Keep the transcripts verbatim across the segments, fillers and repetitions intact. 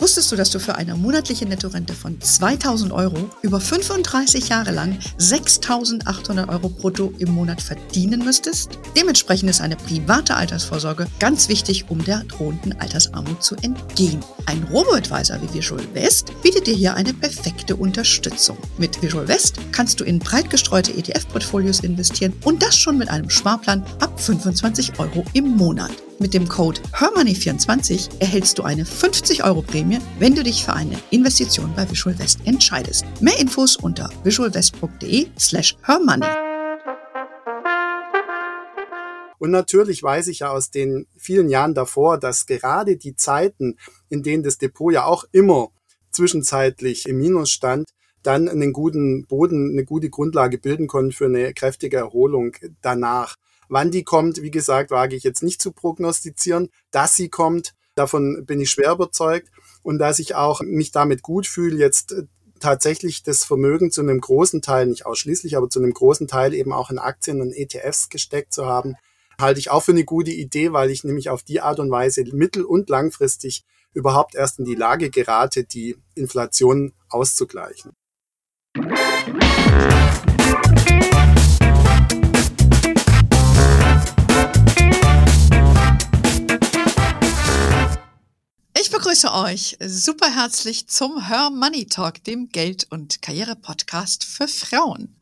Wusstest du, dass du für eine monatliche Nettorente von zweitausend Euro über fünfunddreißig Jahre lang sechstausendachthundert Euro brutto im Monat verdienen müsstest? Dementsprechend ist eine private Altersvorsorge ganz wichtig, um der drohenden Altersarmut zu entgehen. Ein Robo-Advisor wie Visual West bietet dir hier eine perfekte Unterstützung. Mit Visual West kannst du in breit gestreute E T F-Portfolios investieren und das schon mit einem Sparplan ab fünfundzwanzig Euro im Monat. Mit dem Code Hermoney vierundzwanzig erhältst du eine fünfzig Euro Prämie, wenn du dich für eine Investition bei Visual West entscheidest. Mehr Infos unter visualwest.de slash hermoney. Und natürlich weiß ich ja aus den vielen Jahren davor, dass gerade die Zeiten, in denen das Depot ja auch immer zwischenzeitlich im Minus stand, dann einen guten Boden, eine gute Grundlage bilden konnten für eine kräftige Erholung danach. Wann die kommt, wie gesagt, wage ich jetzt nicht zu prognostizieren. Dass sie kommt, davon bin ich schwer überzeugt. Und dass ich auch mich damit gut fühle, jetzt tatsächlich das Vermögen zu einem großen Teil, nicht ausschließlich, aber zu einem großen Teil eben auch in Aktien und E T Fs gesteckt zu haben, halte ich auch für eine gute Idee, weil ich nämlich auf die Art und Weise mittel- und langfristig überhaupt erst in die Lage gerate, die Inflation auszugleichen. Ich begrüße euch super herzlich zum Her Money Talk, dem Geld- und Karriere-Podcast für Frauen.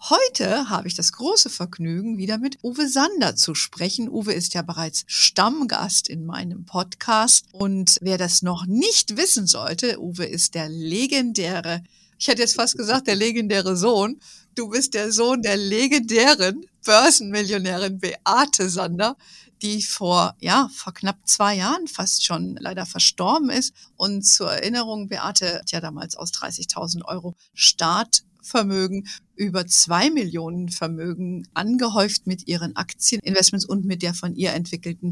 Heute habe ich das große Vergnügen, wieder mit Uwe Sander zu sprechen. Uwe ist ja bereits Stammgast in meinem Podcast. Und wer das noch nicht wissen sollte, Uwe ist der legendäre, ich hätte jetzt fast gesagt, der legendäre Sohn. Du bist der Sohn der legendären Börsenmillionärin Beate Sander, die vor, ja, vor knapp zwei Jahren fast schon leider verstorben ist. Und zur Erinnerung, Beate hat ja damals aus dreißigtausend Euro Startvermögen über zwei Millionen Vermögen angehäuft mit ihren Aktieninvestments und mit der von ihr entwickelten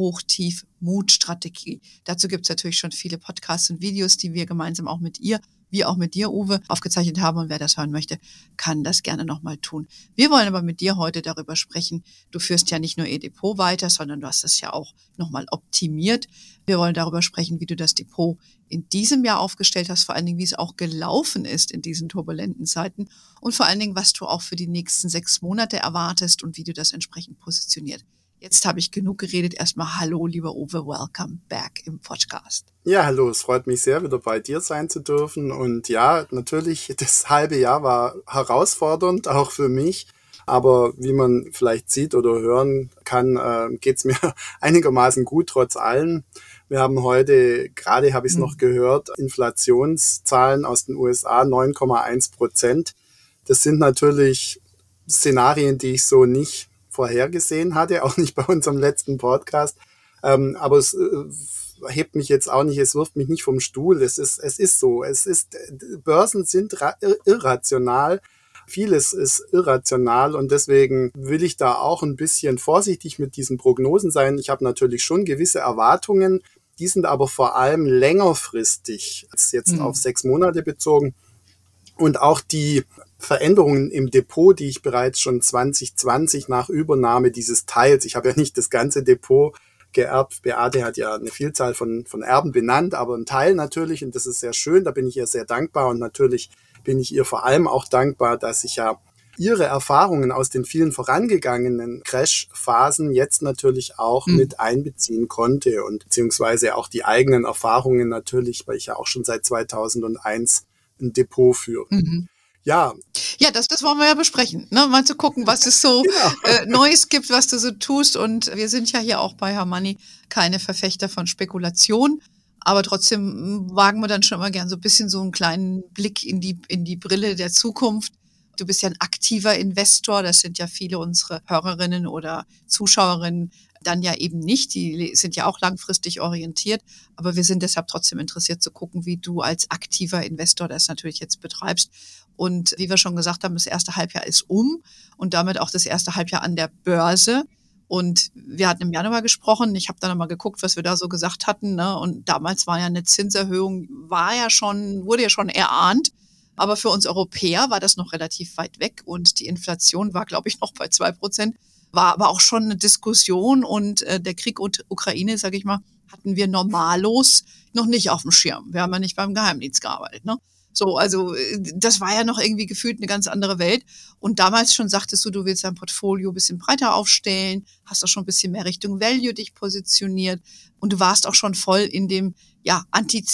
Hoch-Tief-Mut-Strategie. Dazu gibt es natürlich schon viele Podcasts und Videos, die wir gemeinsam auch mit ihr, wie auch mit dir, Uwe, aufgezeichnet haben. Und wer das hören möchte, kann das gerne nochmal tun. Wir wollen aber mit dir heute darüber sprechen. Du führst ja nicht nur ihr Depot weiter, sondern du hast es ja auch nochmal optimiert. Wir wollen darüber sprechen, wie du das Depot in diesem Jahr aufgestellt hast, vor allen Dingen, wie es auch gelaufen ist in diesen turbulenten Zeiten und vor allen Dingen, was du auch für die nächsten sechs Monate erwartest und wie du das entsprechend positioniert. Jetzt habe ich genug geredet. Erstmal hallo, lieber Uwe, welcome back im Podcast. Ja, hallo, es freut mich sehr, wieder bei dir sein zu dürfen. Und ja, natürlich, das halbe Jahr war herausfordernd, auch für mich. Aber wie man vielleicht sieht oder hören kann, äh, geht's mir einigermaßen gut, trotz allem. Wir haben heute, gerade habe ich es mhm. noch gehört, Inflationszahlen aus den U S A, neun Komma eins Prozent. Das sind natürlich Szenarien, die ich so nicht vorhergesehen hatte, auch nicht bei unserem letzten Podcast. Ähm, aber es äh, hebt mich jetzt auch nicht, es wirft mich nicht vom Stuhl. Es ist, es ist so. Es ist, Börsen sind ra- irrational. Vieles ist irrational und deswegen will ich da auch ein bisschen vorsichtig mit diesen Prognosen sein. Ich habe natürlich schon gewisse Erwartungen, die sind aber vor allem längerfristig als jetzt mhm. auf sechs Monate bezogen. Und auch die Veränderungen im Depot, die ich bereits schon zwanzig zwanzig nach Übernahme dieses Teils, ich habe ja nicht das ganze Depot geerbt, Beate hat ja eine Vielzahl von, von Erben benannt, aber ein Teil natürlich, und das ist sehr schön, da bin ich ihr sehr dankbar und natürlich bin ich ihr vor allem auch dankbar, dass ich ja ihre Erfahrungen aus den vielen vorangegangenen Crash-Phasen jetzt natürlich auch mhm. mit einbeziehen konnte und beziehungsweise auch die eigenen Erfahrungen natürlich, weil ich ja auch schon seit zweitausendeins ein Depot führe. Mhm. Ja. Ja, das, das wollen wir ja besprechen, ne? Mal zu gucken, was es so genau. äh, Neues gibt, was du so tust. Und wir sind ja hier auch bei Her Money keine Verfechter von Spekulation. Aber trotzdem wagen wir dann schon immer gern so ein bisschen so einen kleinen Blick in die, in die Brille der Zukunft. Du bist ja ein aktiver Investor. Das sind ja viele unserer Hörerinnen oder Zuschauerinnen dann ja eben nicht. Die sind ja auch langfristig orientiert. Aber wir sind deshalb trotzdem interessiert zu gucken, wie du als aktiver Investor das natürlich jetzt betreibst. Und wie wir schon gesagt haben, das erste Halbjahr ist um und damit auch das erste Halbjahr an der Börse. Und wir hatten im Januar gesprochen. Ich habe dann nochmal geguckt, was wir da so gesagt hatten, ne? Und damals war ja eine Zinserhöhung, war ja schon, wurde ja schon erahnt. Aber für uns Europäer war das noch relativ weit weg. Und die Inflation war, glaube ich, noch bei zwei Prozent. War aber auch schon eine Diskussion. Und äh, der Krieg und Ukraine, sage ich mal, hatten wir normallos noch nicht auf dem Schirm. Wir haben ja nicht beim Geheimdienst gearbeitet, ne? So, also das war ja noch irgendwie gefühlt eine ganz andere Welt. Und damals schon sagtest du, du willst dein Portfolio ein bisschen breiter aufstellen, hast auch schon ein bisschen mehr Richtung Value dich positioniert und du warst auch schon voll in dem ja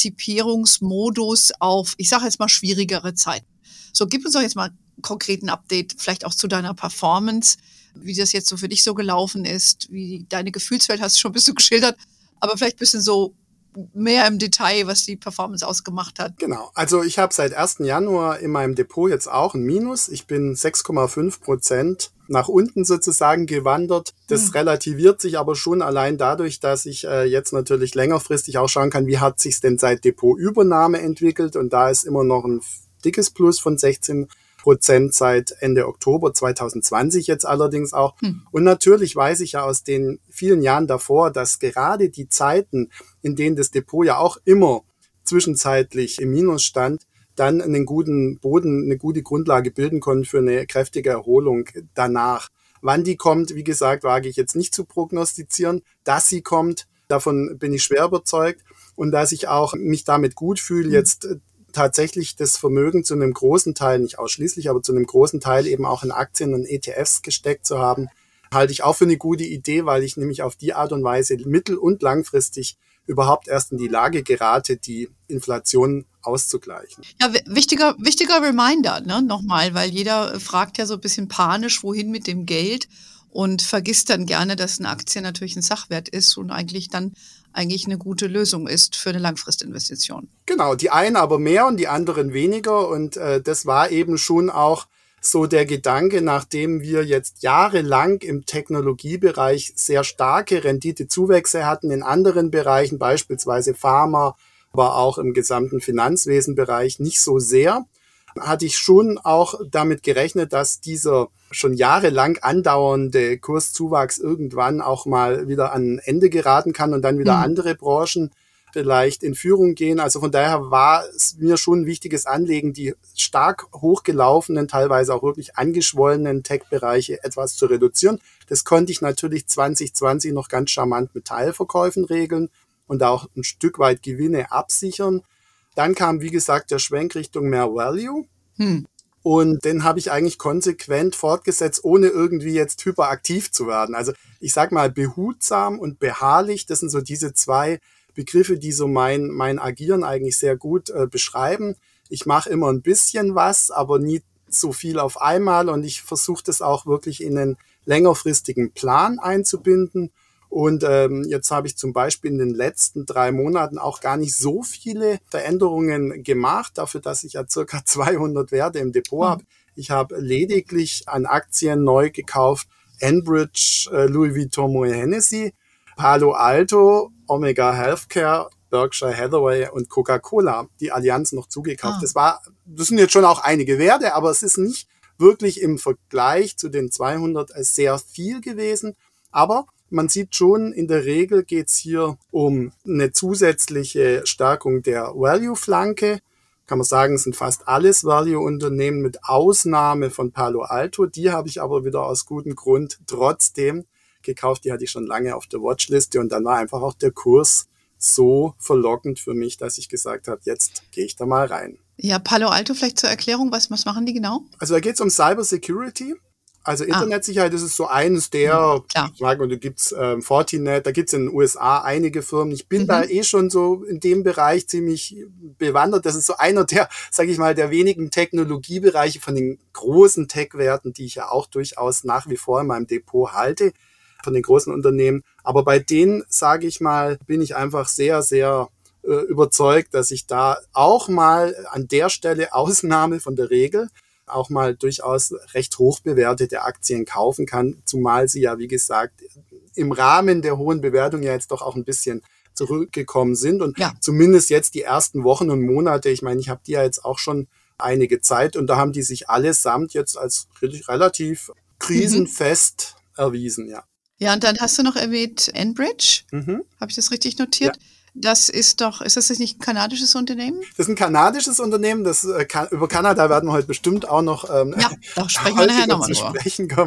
Antizipierungsmodus auf, ich sage jetzt mal, schwierigere Zeiten. So, gib uns doch jetzt mal einen konkreten Update, vielleicht auch zu deiner Performance, wie das jetzt so für dich so gelaufen ist, wie deine Gefühlswelt hast du schon ein bisschen geschildert, aber vielleicht ein bisschen so mehr im Detail, was die Performance ausgemacht hat. Genau, also ich habe seit ersten Januar in meinem Depot jetzt auch ein Minus. Ich bin sechs Komma fünf Prozent nach unten sozusagen gewandert. Das hm. relativiert sich aber schon allein dadurch, dass ich äh, jetzt natürlich längerfristig auch schauen kann, wie hat sich's denn seit Depotübernahme entwickelt. Und da ist immer noch ein dickes Plus von sechzehn Prozent seit Ende Oktober zwanzig zwanzig jetzt allerdings auch. Hm. Und natürlich weiß ich ja aus den vielen Jahren davor, dass gerade die Zeiten, in denen das Depot ja auch immer zwischenzeitlich im Minus stand, dann einen guten Boden, eine gute Grundlage bilden konnten für eine kräftige Erholung danach. Wann die kommt, wie gesagt, wage ich jetzt nicht zu prognostizieren. Dass sie kommt, davon bin ich schwer überzeugt. Und dass ich auch mich damit gut fühle, hm. jetzt tatsächlich das Vermögen zu einem großen Teil, nicht ausschließlich, aber zu einem großen Teil eben auch in Aktien und E T Fs gesteckt zu haben, halte ich auch für eine gute Idee, weil ich nämlich auf die Art und Weise mittel- und langfristig überhaupt erst in die Lage gerate, die Inflation auszugleichen. Ja, wichtiger, wichtiger Reminder, ne, nochmal, weil jeder fragt ja so ein bisschen panisch, wohin mit dem Geld und vergisst dann gerne, dass eine Aktie natürlich ein Sachwert ist und eigentlich dann eigentlich eine gute Lösung ist für eine Langfristinvestition. Genau, die einen aber mehr und die anderen weniger. Und äh, das war eben schon auch so der Gedanke, nachdem wir jetzt jahrelang im Technologiebereich sehr starke Renditezuwächse hatten, in anderen Bereichen, beispielsweise Pharma, aber auch im gesamten Finanzwesenbereich nicht so sehr, hatte ich schon auch damit gerechnet, dass dieser schon jahrelang andauernde Kurszuwachs irgendwann auch mal wieder an ein Ende geraten kann und dann wieder mhm. andere Branchen vielleicht in Führung gehen. Also von daher war es mir schon ein wichtiges Anliegen, die stark hochgelaufenen, teilweise auch wirklich angeschwollenen Tech-Bereiche etwas zu reduzieren. Das konnte ich natürlich zwanzig zwanzig noch ganz charmant mit Teilverkäufen regeln und auch ein Stück weit Gewinne absichern. Dann kam, wie gesagt, der Schwenk Richtung mehr Value. Hm. Und den habe ich eigentlich konsequent fortgesetzt, ohne irgendwie jetzt hyperaktiv zu werden. Also ich sag mal behutsam und beharrlich, das sind so diese zwei Begriffe, die so mein, mein Agieren eigentlich sehr gut äh, beschreiben. Ich mache immer ein bisschen was, aber nie so viel auf einmal. Und ich versuche das auch wirklich in einen längerfristigen Plan einzubinden. Und ähm, jetzt habe ich zum Beispiel in den letzten drei Monaten auch gar nicht so viele Veränderungen gemacht, dafür, dass ich ja circa zweihundert Werte im Depot mhm. habe. Ich habe lediglich an Aktien neu gekauft, Enbridge, äh, Louis Vuitton Moet Hennessy, Palo Alto, Omega Healthcare, Berkshire Hathaway und Coca-Cola, die Allianz noch zugekauft. Ah. Das war, das sind jetzt schon auch einige Werte, aber es ist nicht wirklich im Vergleich zu den zweihundert sehr viel gewesen. Aber man sieht schon, in der Regel geht's hier um eine zusätzliche Stärkung der Value-Flanke. Kann man sagen, es sind fast alles Value-Unternehmen mit Ausnahme von Palo Alto. Die habe ich aber wieder aus gutem Grund trotzdem gekauft. Die hatte ich schon lange auf der Watchliste und dann war einfach auch der Kurs so verlockend für mich, dass ich gesagt habe, jetzt gehe ich da mal rein. Ja, Palo Alto vielleicht zur Erklärung, was, was machen die genau? Also da geht es um Cyber Security. Also Internetsicherheit, das ist so eines der, ja, ich mag, und da gibt's ähm, Fortinet, da gibt's in den U S A einige Firmen. Ich bin mhm. da eh schon so in dem Bereich ziemlich bewandert. Das ist so einer der, sage ich mal, der wenigen Technologiebereiche von den großen Tech-Werten, die ich ja auch durchaus nach wie vor in meinem Depot halte, von den großen Unternehmen. Aber bei denen, sage ich mal, bin ich einfach sehr, sehr äh, überzeugt, dass ich da auch mal an der Stelle Ausnahme von der Regel auch mal durchaus recht hoch bewertete Aktien kaufen kann, zumal sie ja, wie gesagt, im Rahmen der hohen Bewertung ja jetzt doch auch ein bisschen zurückgekommen sind und ja. zumindest jetzt die ersten Wochen und Monate, ich meine, ich habe die ja jetzt auch schon einige Zeit und da haben die sich allesamt jetzt als relativ krisenfest mhm. erwiesen, ja. Ja, und dann hast du noch erwähnt Enbridge, mhm. habe ich das richtig notiert? Ja. Das ist doch, ist das nicht ein kanadisches Unternehmen? Das ist ein kanadisches Unternehmen. Das, äh, kann, über Kanada werden wir heute bestimmt auch noch ähm, ja, da sprechen wir nachher nochmal zu sprechen kommen.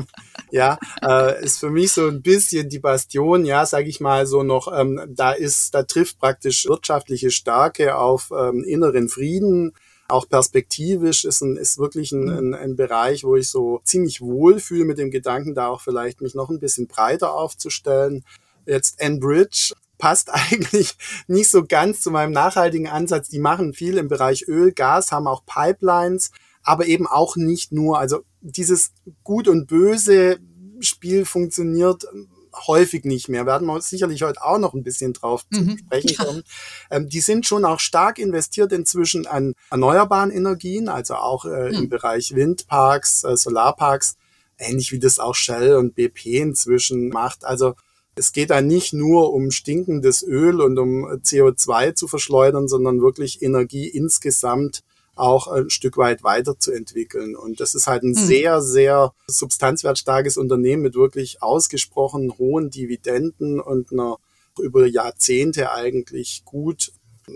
Ja, äh, ist für mich so ein bisschen die Bastion, ja, sage ich mal so noch, ähm, da ist, da trifft praktisch wirtschaftliche Stärke auf ähm, inneren Frieden. Auch perspektivisch ist ein, ist wirklich ein, Mhm. ein, ein Bereich, wo ich so ziemlich wohl fühle mit dem Gedanken, da auch vielleicht mich noch ein bisschen breiter aufzustellen. Jetzt Enbridge passt eigentlich nicht so ganz zu meinem nachhaltigen Ansatz. Die machen viel im Bereich Öl, Gas, haben auch Pipelines, aber eben auch nicht nur. Also dieses Gut und Böse Spiel funktioniert häufig nicht mehr. Werden wir sicherlich heute auch noch ein bisschen drauf zu Mhm. sprechen Ja. kommen. Ähm, die sind schon auch stark investiert inzwischen an erneuerbaren Energien, also auch äh, im Mhm. Bereich Windparks, äh, Solarparks, ähnlich wie das auch Shell und B P inzwischen macht. Also es geht da nicht nur um stinkendes Öl und um C O zwei zu verschleudern, sondern wirklich Energie insgesamt auch ein Stück weit weiterzuentwickeln. Und das ist halt ein Mhm. sehr, sehr substanzwertstarkes Unternehmen mit wirklich ausgesprochen hohen Dividenden und einer über Jahrzehnte eigentlich gut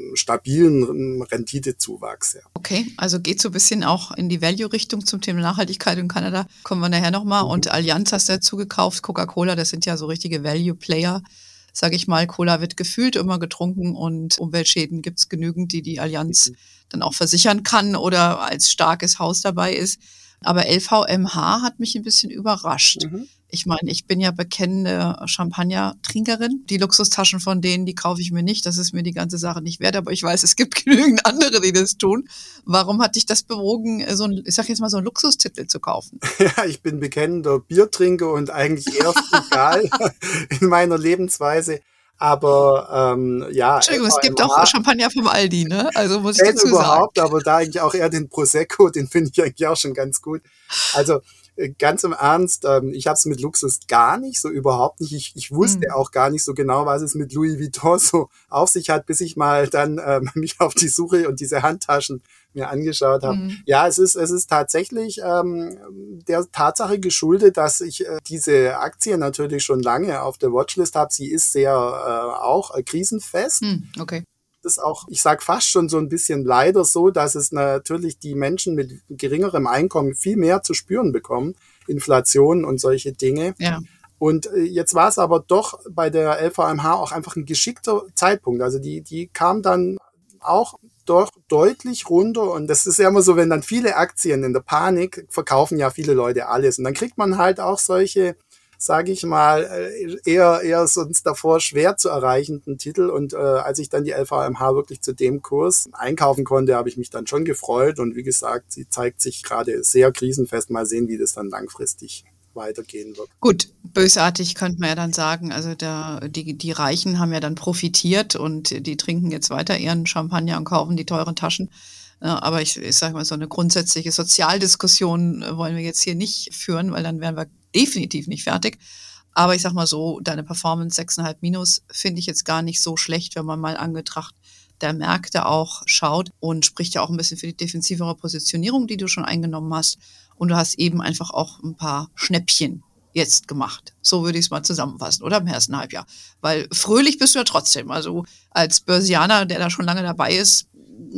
stabilen Renditezuwachs. Ja. Okay, also geht so ein bisschen auch in die Value-Richtung zum Thema Nachhaltigkeit in Kanada. Kommen wir nachher nochmal. Mhm. Und Allianz hast du dazu gekauft, Coca-Cola, das sind ja so richtige Value-Player. Sage ich mal, Cola wird gefühlt immer getrunken und Umweltschäden gibt es genügend, die die Allianz dann auch versichern kann oder als starkes Haus dabei ist. Aber L V M H hat mich ein bisschen überrascht. Mhm. Ich meine, ich bin ja bekennende Champagner-Trinkerin. Die Luxustaschen von denen, die kaufe ich mir nicht. Das ist mir die ganze Sache nicht wert. Aber ich weiß, es gibt genügend andere, die das tun. Warum hat dich das bewogen, so ein, ich sag jetzt mal, so einen Luxustitel zu kaufen? Ja, ich bin bekennender Biertrinker und eigentlich eher frugal in meiner Lebensweise. Aber ähm, ja, Entschuldigung, es gibt auch L V M H, Champagner vom Aldi, ne? Also muss ich wenn dazu sagen. überhaupt, aber da eigentlich auch eher den Prosecco, den finde ich eigentlich auch schon ganz gut. Also äh, ganz im Ernst, ähm, ich habe es mit Luxus gar nicht, so überhaupt nicht. Ich, ich wusste Hm. auch gar nicht so genau, was es mit Louis Vuitton so auf sich hat, bis ich mal dann ähm, mich auf die Suche und diese Handtaschen mir angeschaut habe. Hm. Ja, es ist, es ist tatsächlich ähm, der Tatsache geschuldet, dass ich äh, diese Aktie natürlich schon lange auf der Watchlist habe. Sie ist sehr äh, auch äh, krisenfest. Hm. Okay. Das auch, ich sage fast schon so ein bisschen leider so, dass es natürlich die Menschen mit geringerem Einkommen viel mehr zu spüren bekommen. Inflation und solche Dinge. Ja. Und äh, jetzt war es aber doch bei der L V M H auch einfach ein geschickter Zeitpunkt. Also die, die kam dann auch doch deutlich runter. Und das ist ja immer so, wenn dann viele Aktien in der Panik verkaufen ja viele Leute alles. Und dann kriegt man halt auch solche, sage ich mal, äh, eher eher sonst davor schwer zu erreichenden Titel. Und äh, als ich dann die L V M H wirklich zu dem Kurs einkaufen konnte, habe ich mich dann schon gefreut. Und wie gesagt, sie zeigt sich gerade sehr krisenfest. Mal sehen, wie das dann langfristig weitergehen wird. Gut, bösartig könnte man ja dann sagen, also da, die, die Reichen haben ja dann profitiert und die trinken jetzt weiter ihren Champagner und kaufen die teuren Taschen. Äh, Aber ich, ich sage mal, so eine grundsätzliche Sozialdiskussion äh, wollen wir jetzt hier nicht führen, weil dann wären wir definitiv nicht fertig. Aber ich sag mal so, deine Performance sechs Komma fünf minus finde ich jetzt gar nicht so schlecht, wenn man mal angetracht der Märkte auch schaut und spricht ja auch ein bisschen für die defensivere Positionierung, die du schon eingenommen hast. Und du hast eben einfach auch ein paar Schnäppchen jetzt gemacht. So würde ich es mal zusammenfassen, oder im ersten Halbjahr. Weil fröhlich bist du ja trotzdem. Also als Börsianer, der da schon lange dabei ist,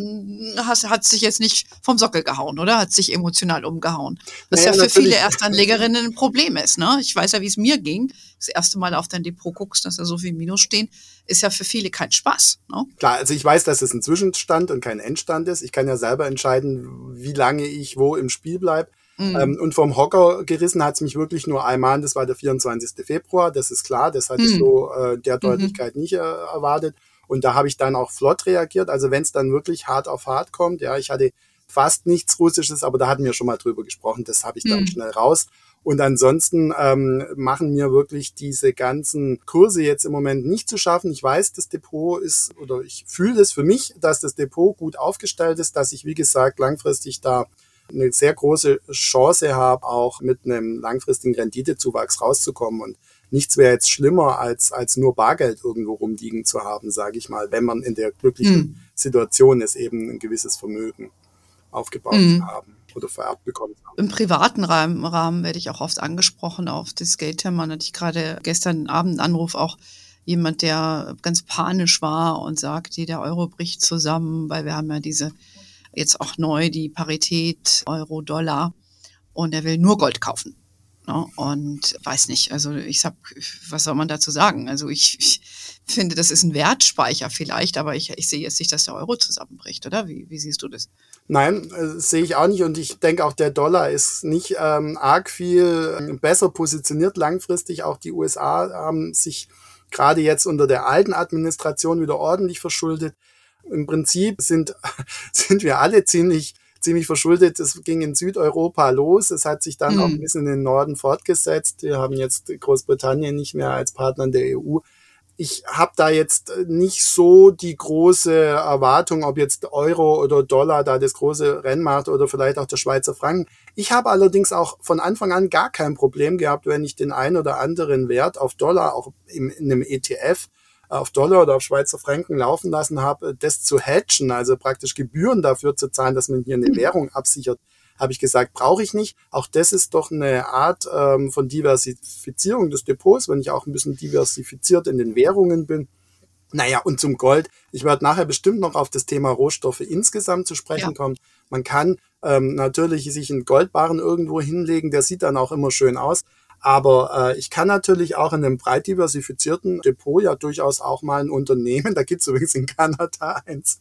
hast, hat sich jetzt nicht vom Sockel gehauen, oder? Hat sich emotional umgehauen. Was Naja, ja für viele natürlich. Erstanlegerinnen ein Problem ist, ne? Ich weiß ja, wie es mir ging. Das erste Mal auf dein Depot guckst, dass da so viel Minus stehen, ist ja für viele kein Spaß, ne? Klar, also ich weiß, dass es ein Zwischenstand und kein Endstand ist. Ich kann ja selber entscheiden, wie lange ich wo im Spiel bleibe. Mm. Ähm, und vom Hocker gerissen hat es mich wirklich nur einmal, das war der vierundzwanzigste Februar, das ist klar, das hatte ich Mm. so äh, der Mhm. Deutlichkeit nicht äh, erwartet. Und da habe ich dann auch flott reagiert. Also wenn es dann wirklich hart auf hart kommt, ja, ich hatte fast nichts Russisches, aber da hatten wir schon mal drüber gesprochen, das habe ich dann Mm. schnell raus. Und ansonsten ähm, machen mir wirklich diese ganzen Kurse jetzt im Moment nicht zu schaffen. Ich weiß, das Depot ist, oder ich fühle es für mich, dass das Depot gut aufgestellt ist, dass ich, wie gesagt, langfristig da eine sehr große Chance habe, auch mit einem langfristigen Renditezuwachs rauszukommen. Und nichts wäre jetzt schlimmer, als, als nur Bargeld irgendwo rumliegen zu haben, sage ich mal, wenn man in der glücklichen Mm. Situation ist, eben ein gewisses Vermögen aufgebaut zu Mm. haben oder vererbt bekommen zu haben. Im privaten Rahmen, Rahmen werde ich auch oft angesprochen auf das Geldthema. Hatte ich gerade gestern Abend einen Anruf, auch jemand, der ganz panisch war und sagte, der Euro bricht zusammen, weil wir haben ja diese jetzt auch neu die Parität Euro-Dollar und er will nur Gold kaufen. Ne? Und weiß nicht, also ich sag, was soll man dazu sagen? Also ich, ich finde, das ist ein Wertspeicher vielleicht, aber ich, ich sehe jetzt nicht, dass der Euro zusammenbricht, oder? Wie, wie siehst du das? Nein, äh, sehe ich auch nicht. Und ich denke auch, der Dollar ist nicht ähm, arg viel ähm, besser positioniert langfristig. Auch die U S A haben sich gerade jetzt unter der alten Administration wieder ordentlich verschuldet. Im Prinzip sind, sind wir alle ziemlich, ziemlich verschuldet. Es ging in Südeuropa los. Es hat sich dann auch ein Hm. bisschen in den Norden fortgesetzt. Wir haben jetzt Großbritannien nicht mehr als Partner in der E U. Ich habe da jetzt nicht so die große Erwartung, ob jetzt Euro oder Dollar da das große Rennen macht oder vielleicht auch der Schweizer Franken. Ich habe allerdings auch von Anfang an gar kein Problem gehabt, wenn ich den einen oder anderen Wert auf Dollar, auch in einem E T F, auf Dollar oder auf Schweizer Franken laufen lassen habe, das zu hedgen, also praktisch Gebühren dafür zu zahlen, dass man hier eine Währung absichert, habe ich gesagt, brauche ich nicht. Auch das ist doch eine Art ähm, von Diversifizierung des Depots, wenn ich auch ein bisschen diversifiziert in den Währungen bin. Naja, und zum Gold. Ich werde nachher bestimmt noch auf das Thema Rohstoffe insgesamt zu sprechen Ja. kommen. Man kann ähm, natürlich sich einen Goldbarren irgendwo hinlegen, der sieht dann auch immer schön aus. Aber äh, ich kann natürlich auch in einem breit diversifizierten Depot ja durchaus auch mal ein Unternehmen, da gibt's übrigens in Kanada eins,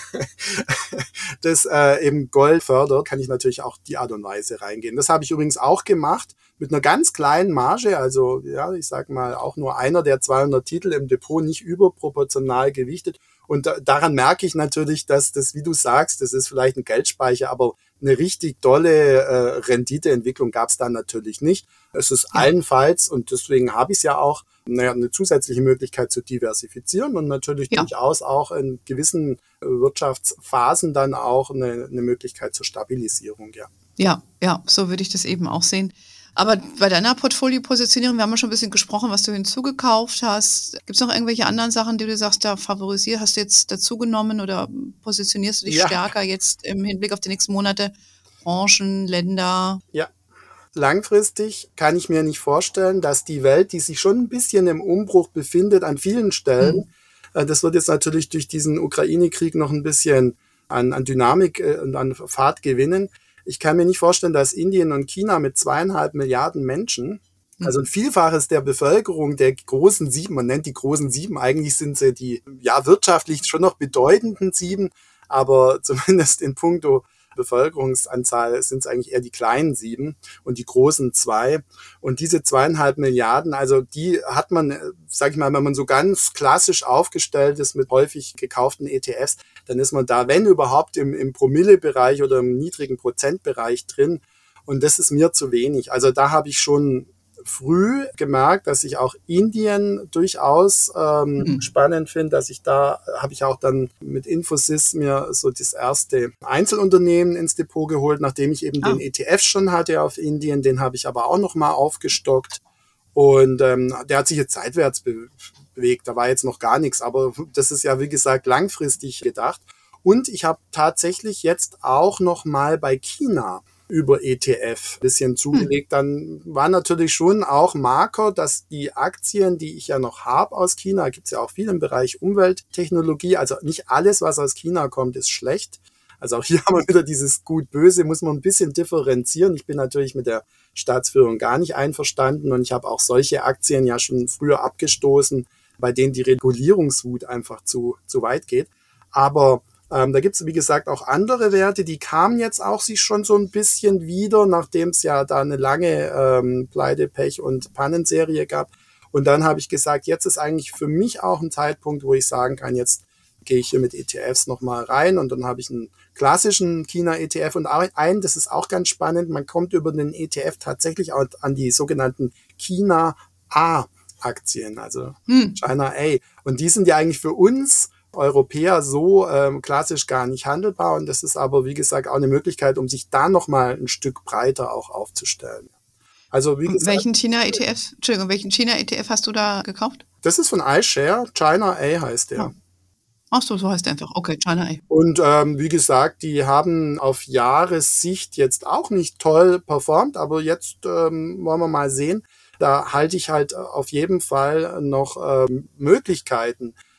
das äh, eben Gold fördert, kann ich natürlich auch die Art und Weise reingehen. Das habe ich übrigens auch gemacht mit einer ganz kleinen Marge, also ja, ich sage mal auch nur einer der zweihundert Titel im Depot, nicht überproportional gewichtet. Und da, daran merke ich natürlich, dass das, wie du sagst, das ist vielleicht ein Geldspeicher, aber eine richtig dolle äh, Renditeentwicklung gab es da natürlich nicht. Es ist Ja. allenfalls, und deswegen habe ich es ja auch, naja, eine zusätzliche Möglichkeit zu diversifizieren und natürlich Ja. durchaus auch in gewissen äh, Wirtschaftsphasen dann auch eine, eine Möglichkeit zur Stabilisierung, ja. Ja, ja, so würde ich das eben auch sehen. Aber bei deiner Portfoliopositionierung, wir haben ja schon ein bisschen gesprochen, was du hinzugekauft hast. Gibt es noch irgendwelche anderen Sachen, die du sagst, da favorisiert, hast du jetzt dazugenommen oder positionierst du dich Ja, stärker jetzt im Hinblick auf die nächsten Monate? Branchen, Länder? ja. Langfristig kann ich mir nicht vorstellen, dass die Welt, die sich schon ein bisschen im Umbruch befindet an vielen Stellen, Hm. äh, das wird jetzt natürlich durch diesen Ukraine-Krieg noch ein bisschen an, an Dynamik äh, und an Fahrt gewinnen. Ich kann mir nicht vorstellen, dass Indien und China mit zweieinhalb Milliarden Menschen, also ein Vielfaches der Bevölkerung der großen sieben, man nennt die großen sieben, eigentlich sind sie die ja wirtschaftlich schon noch bedeutenden sieben, aber zumindest in puncto Bevölkerungsanzahl sind es eigentlich eher die kleinen sieben und die großen zwei. Und diese zweieinhalb Milliarden, also die hat man, sag ich mal, wenn man so ganz klassisch aufgestellt ist mit häufig gekauften E T Fs, dann ist man da, wenn überhaupt, im, im Promille-Bereich oder im niedrigen Prozentbereich drin. Und das ist mir zu wenig. Also da habe ich schon früh gemerkt, dass ich auch Indien durchaus ähm, Mhm. spannend finde, dass ich da, habe ich auch dann mit Infosys mir so das erste Einzelunternehmen ins Depot geholt, nachdem ich eben Ah. den E T F schon hatte auf Indien, den habe ich aber auch nochmal aufgestockt und ähm, der hat sich jetzt seitwärts be- bewegt, da war jetzt noch gar nichts, aber das ist ja wie gesagt langfristig gedacht und ich habe tatsächlich jetzt auch nochmal bei China über E T F ein bisschen zugelegt, dann war natürlich schon auch Marker, dass die Aktien, die ich ja noch habe aus China, gibt es ja auch viel im Bereich Umwelttechnologie, also nicht alles, was aus China kommt, ist schlecht. Also auch hier haben wir wieder dieses Gut-Böse, muss man ein bisschen differenzieren. Ich bin natürlich mit der Staatsführung gar nicht einverstanden und ich habe auch solche Aktien ja schon früher abgestoßen, bei denen die Regulierungswut einfach zu, zu weit geht. Aber Ähm, da gibt es, wie gesagt, auch andere Werte, die kamen jetzt auch sich schon so ein bisschen wieder, nachdem es ja da eine lange ähm, Pleite, Pech und Pannenserie gab. Und dann habe ich gesagt, jetzt ist eigentlich für mich auch ein Zeitpunkt, wo ich sagen kann, jetzt gehe ich hier mit E T Fs nochmal rein und dann habe ich einen klassischen China-E T F und einen, das ist auch ganz spannend, man kommt über den E T F tatsächlich auch an die sogenannten China-A-Aktien, also Hm. China A. Und die sind ja eigentlich für uns Europäer so ähm, klassisch gar nicht handelbar und das ist aber, wie gesagt, auch eine Möglichkeit, um sich da nochmal ein Stück breiter auch aufzustellen. Also wie gesagt, Welchen China-E T F, Entschuldigung, welchen China-E T F hast du da gekauft? das ist von iShare, China A heißt der. Ah. Ach so, so heißt der einfach. Okay, China A. Und ähm, wie gesagt, die haben auf Jahressicht jetzt auch nicht toll performt, aber jetzt ähm, wollen wir mal sehen. Da halte ich halt auf jeden Fall noch ähm, Möglichkeiten.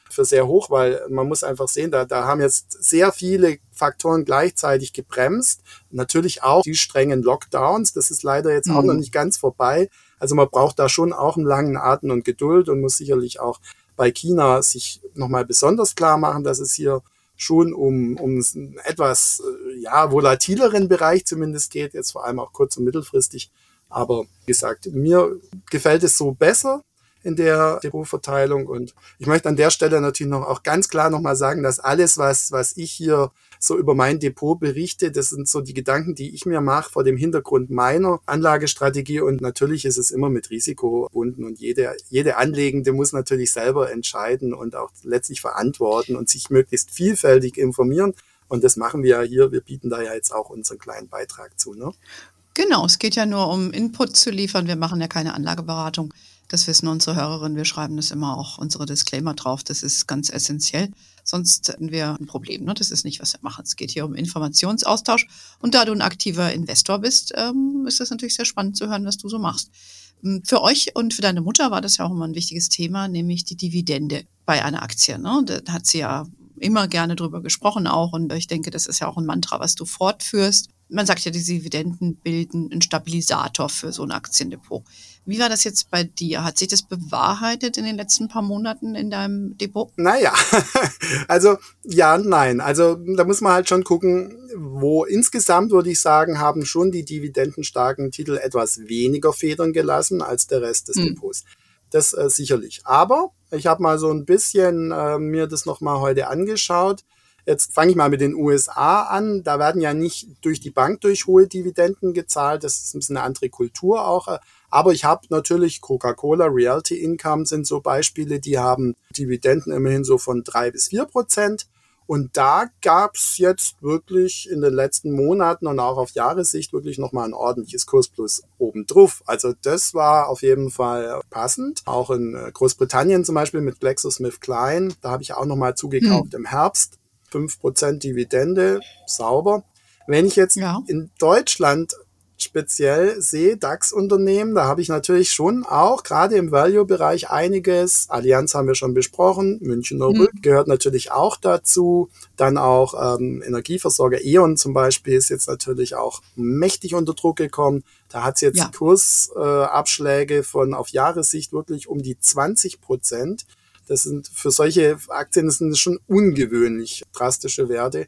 für sehr hoch, weil man muss einfach sehen, da, da haben jetzt sehr viele Faktoren gleichzeitig gebremst. Natürlich auch die strengen Lockdowns, das ist leider jetzt auch Mhm. noch nicht ganz vorbei. Also man braucht da schon auch einen langen Atem und Geduld und muss sicherlich auch bei China sich nochmal besonders klar machen, dass es hier schon um, um einen etwas ja, volatileren Bereich zumindest geht, jetzt vor allem auch kurz- und mittelfristig. Aber wie gesagt, mir gefällt es so besser in der Depotverteilung. Und ich möchte an der Stelle natürlich noch auch ganz klar nochmal sagen, dass alles, was, was ich hier so über mein Depot berichte, das sind so die Gedanken, die ich mir mache vor dem Hintergrund meiner Anlagestrategie. Und natürlich ist es immer mit Risiko verbunden. Und jede, jede Anlegende muss natürlich selber entscheiden und auch letztlich verantworten und sich möglichst vielfältig informieren. Und das machen wir ja hier. Wir bieten da ja jetzt auch unseren kleinen Beitrag zu, ne? Genau, es geht ja nur um Input zu liefern. Wir machen ja keine Anlageberatung. Das wissen unsere Hörerinnen. Wir schreiben das immer auch unsere Disclaimer drauf. Das ist ganz essentiell. Sonst hätten wir ein Problem. Ne? Das ist nicht, was wir machen. Es geht hier um Informationsaustausch. Und da du ein aktiver Investor bist, ähm, ist das natürlich sehr spannend zu hören, was du so machst. Für euch und für deine Mutter war das ja auch immer ein wichtiges Thema, nämlich die Dividende bei einer Aktie. Ne? Da hat sie ja immer gerne drüber gesprochen auch. Und ich denke, das ist ja auch ein Mantra, was du fortführst. Man sagt ja, die Dividenden bilden einen Stabilisator für so ein Aktiendepot. Wie war das jetzt bei dir? Hat sich das bewahrheitet in den letzten paar Monaten in deinem Depot? Naja, also ja und nein. Also da muss man halt schon gucken, wo insgesamt, würde ich sagen, haben schon die dividendenstarken Titel etwas weniger Federn gelassen als der Rest des hm. Depots. Das äh, sicherlich. Aber ich habe mal so ein bisschen äh, mir das nochmal heute angeschaut. Jetzt fange ich mal mit den U S A an. Da werden ja nicht durch die Bank durch hohe Dividenden gezahlt. Das ist ein bisschen eine andere Kultur auch. Aber ich habe natürlich Coca-Cola, Realty Income sind so Beispiele, die haben Dividenden immerhin so von drei bis vier Prozent. Und da gab es jetzt wirklich in den letzten Monaten und auch auf Jahressicht wirklich nochmal ein ordentliches Kursplus obendrauf. Also das war auf jeden Fall passend. Auch in Großbritannien zum Beispiel mit GlaxoSmithKline, da habe ich auch nochmal zugekauft hm. im Herbst. fünf Prozent Dividende, sauber. Wenn ich jetzt ja. in Deutschland speziell sehe, DAX-Unternehmen, da habe ich natürlich schon auch gerade im Value-Bereich einiges. Allianz haben wir schon besprochen, Münchner Rück mhm. gehört natürlich auch dazu. Dann auch ähm, Energieversorger E.ON zum Beispiel ist jetzt natürlich auch mächtig unter Druck gekommen. Da hat es jetzt ja. Kursabschläge äh, von auf Jahressicht wirklich um die zwanzig Prozent. Das sind für solche Aktien das sind schon ungewöhnlich drastische Werte.